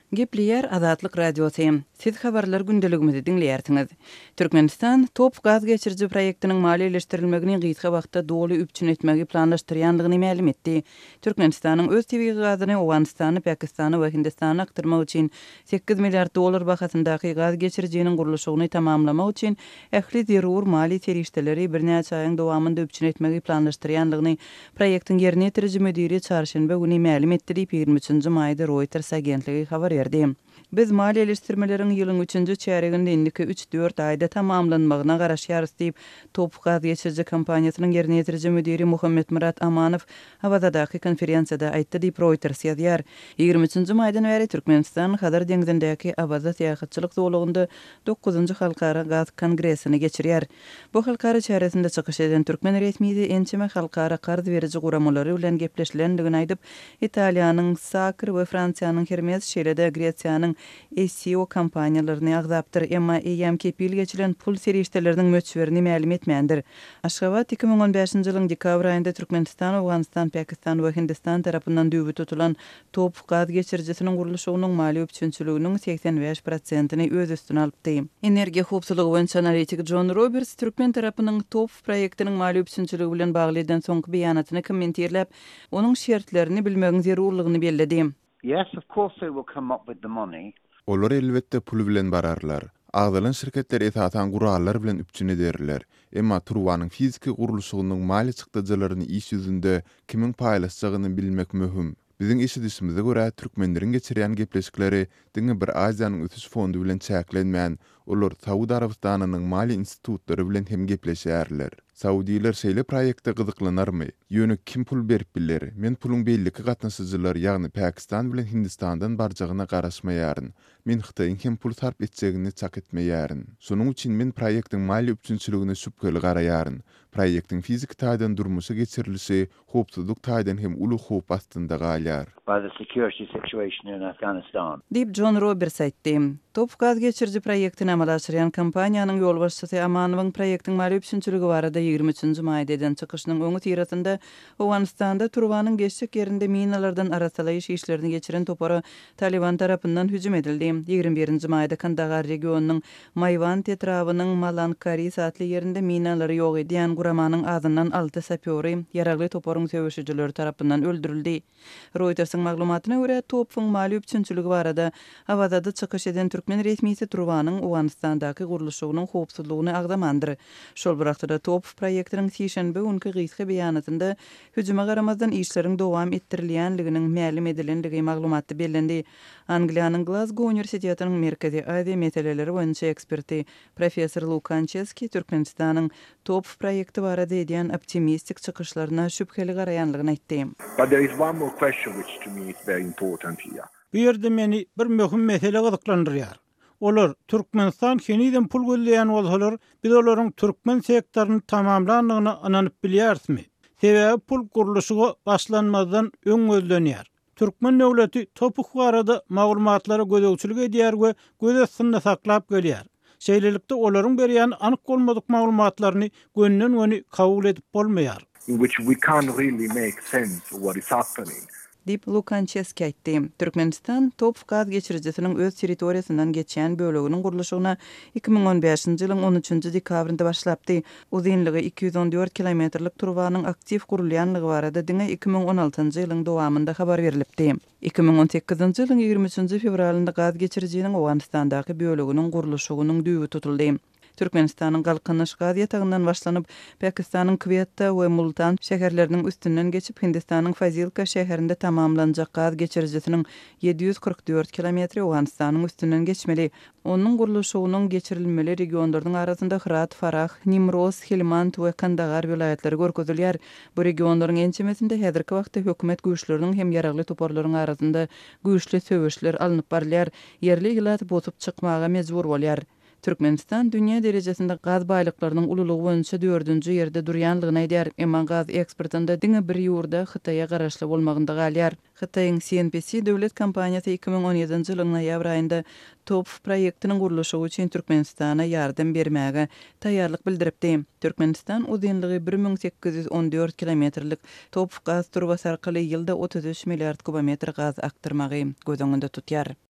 Gepliyer Azatlyk Radiosu. Siz habarlar gündeligimizi dinleýärsiňiz. Türkmenistan top gaz geçirici proyektiniň maliýeleşdirilmegini gysga wagtda dogly üpçün etmegi planlaşdyrýanlygyny ma'lum etdi. Türkmenistanyň öz tebii gazyny Awganistany, Pakistany we Hindistany aktyrmak üçin 8 milliard dolar bahasyndaky gaz geçiriciniň gurulşyny tamamlamak üçin ähli zerur mali terişdeleri birnäçe aýyň dowamynda üpçün etmegi planlaşdyrýanlygyny proyektiň ýerine ýetiriji müdiri çarşembe güni ma'lum etdi. 23-nji maýda Reuters agentligi habar berdi. Biz maliýeleşdirmeleriň ýylyň 3-nji çäreginde indiki 3-4 aýda tamamlanmagyna garaşýarys diýip Top gaz geçirici kompaniýasynyň ýerine ýetiriji müdiri Muhammed Murat Amanow Hawazadaky konferensiýada aýtdy diýip Reuters ýazýar. 23-nji maýdan beri Türkmenistan Hadar deňizindäki Abaza syýahatçylyk zowlugynda 9-njy halkara gaz kongresini geçirýär. Bu halkara çäresinde çykyş eden türkmen resmiýeti ençeme halkara qarz beriji guramalary bilen gepleşilendigini aýdyp, Italiýanyň Sakr we Fransiýanyň Hermes şeýlede Gretsiýanyň SEO kompaniýalaryny agzapdyr, emma EM kepil geçilen pul serişdeleriniň möçberini ma'lum etmändir. Aşgabat 2015-nji ýylyň dekabr aýynda Türkmenistan, Awganistan, Pakistan we Hindistan tarapyndan düýbü tutulan Top gaz geçiricisiniň gurulşynyň mali üpçünçiliginiň 85%-ni öz üstüne alypdy. Energiýa howpsuzlygy boýunça analitik John Roberts Türkmen tarapynyň Top proyektiniň mali üpçünçiligi bilen bagly eden soňky beýanatyny kommentirläp, onuň şertlerini bilmegiň zerurlygyny bellädi. Yes, of course they will come up with the money. Olar elbetde pul bilen bararlar. Agdalan şirketler etatan gurallar bilen üpçün ederler. Emma turwanyň fiziki gurulşygynyň mali çykdyjylaryny iş ýüzünde kimiň paýlaşjagyny bilmek möhüm. Biziň işidişimize görä türkmenleriň geçirýän gepleşikleri diňe bir Aziýanyň ötüş fondu bilen çäklenmän, olar Saudi Arabistanynyň mali institutlary bilen hem gepleşýärler. Saudiýler şeýle proýekde gyzyklanarmy? Ýöne kim pul berip biler? Men puluň belli gatnaşyjylar, ýagny Pakistan bilen Hindistandan barjagyna garaşmaýaryn. Men Hytaýyň hem pul sarp etjegini çak etmeýäryn. Şonuň üçin men proýektiň mali üpçünçiligine şüpheli garaýaryn. Proýektiň fizik taýdan durmuşa geçirilişi howpsuzlyk taýdan hem uly howp astynda galýar. By the security situation in Afghanistan. Dip John Roberts aýtdy. Top gaz geçirici proyektini amalaşdyrýan kompaniýanyň ýolbaşçysy Amanowyň proyektiň mali üpçünçiligi barada 23-nji maýda eden çykyşynyň öňü tirasynda Awganistanda Turwanyň geçjek ýerinde minalardan arasalaýyş işlerini geçiren topara Taliban tarapyndan hüjüm edildi. 21-nji maýda Kandahar regionunyň Mayvan etrawynyň Malankari satly ýerinde minalary ýok edýän guramanyň azyndan 6 sapýory ýaragly toparyň söwüşçileri tarapyndan öldürildi. Reuters'yň maglumatyna görä Topyň mali üpçünçiligi barada Hawazada çykyş eden türkmen resmiýeti Turwanyň Awganistandaky gurulşynyň howpsuzlygyny agdamandyr. Şol bıraktyda Top proyektiniň şeýşenbe günkü gysga beýanatynda hüjüme garamazdan işleriň dowam etdirilýänliginiň ma'lum edilendigi maglumaty bellendi. Angliýanyň Glasgow Universitetining Merkezi Aziýa meseleleri boýunça eksperti professor Lukancheski Türkmenistanyň Top proyekti barada edýän optimistik çykyşlaryna şüpheli garaýanlygyny aýtdy. But there is one more question which to me is very important here. Bu ýerde meni bir möhüm mesele gyzyklandyrýar. Olar Türkmenistan keniden pul gözleýän bolsalar, biz olaryň türkmen sektoryny tamamlandygyny ananyp bilýärsmi? Sebäbi pul gurulşygy başlanmadan öň gözlenýär. Türkmen döwleti Top barada maglumatlary gözegçilik edýär we göz astynda saklap gelýär. Şeýlelikde olaryň berýän anyk bolmadyk maglumatlaryny gönnen kabul edip bolmaýar. In which we can't really make sense of what is happening. Dip Lukancheski aýtdy. Türkmenistan Top gaz geçiricisiniň öz territoriýasyndan geçýän bölегiniň gurulşygyna 2015-nji ýylyň 13-nji dekabrynda başlapdy. Uzunlygy 214 kilometrlik Turwanyň aktiv gurulýanlygy barada diňe 2016-njy ýylyň dowamynda habar berilipdi. 2018-nji ýylyň 23-nji fevralynda gaz geçiriciniň Awganistandaky böleginiň gurulşygynyň düýbü tutuldy. Türkmenistanyň galkynyş gaz ýatagyndan başlanyp Pakistanyň Quetta we Multan şäherleriniň üstünden geçip Hindistanyň Fazilka şäherinde tamamlanjak gaz geçiricisiniň 744 kilometri Awganistanyň üstünden geçmeli. Onuň gurulşygynyň geçirilmeli regionlarynyň arasynda Herat, Farah, Nimroz, Helmand we Kandahar vilayatlary görkezilýär. Bu regionlaryň ençemesinde häzirki wagtda hökümet güýçleriniň hem ýaragly toparlaryň arasynda güýçli söwüşler alınıp barylýar. Yerli ýylat bozup çykmaga mejbur bolýar. Türkmenistan dünýä derejesinde gaz baýlyklarynyň ululugy boýunça 4-nji ýerde durýanlygyny aýdýar. Emma gaz eksportynda diňe bir ýurda Hytaýa garaşly bolmagynda galýar. Hytaýyň CNPC döwlet kompaniýasy 2017-nji ýylyň noýabr aýynda Top proyektiniň gurulşy üçin Türkmenistana ýardam bermäge taýýarlyk bildiripdi. Türkmenistan uzunlygy 1814 kilometrlik Top gaz turbasy arkaly ýylda 33 milliard kubometr gaz aktyrmagy gözüňde tutýar.